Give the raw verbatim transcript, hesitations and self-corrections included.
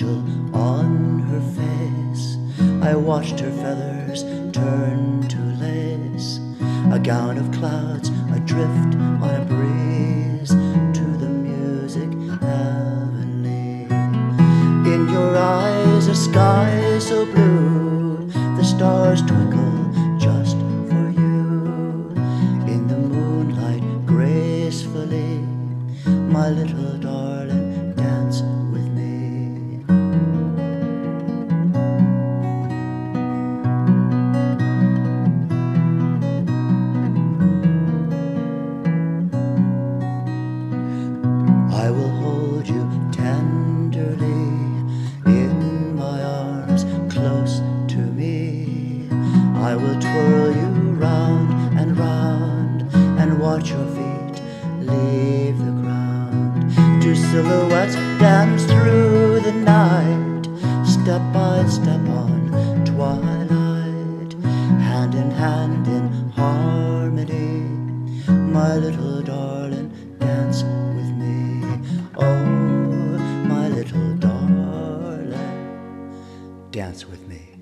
angel on her face. I watched her feathers turn to lace, a gown of clouds adrift on a breeze, to the music heavenly. In your eyes a sky so blue, the stars twinkle just for you. In the moonlight gracefully, my little darling, dance with me. I will hold you tenderly in my arms, close to me. I will twirl you round and round and watch your feet leave the ground. Two silhouettes dance through the night, step by step on twilight, hand in hand in harmony. My little darling, dance with me. Oh, my little darling, dance with me.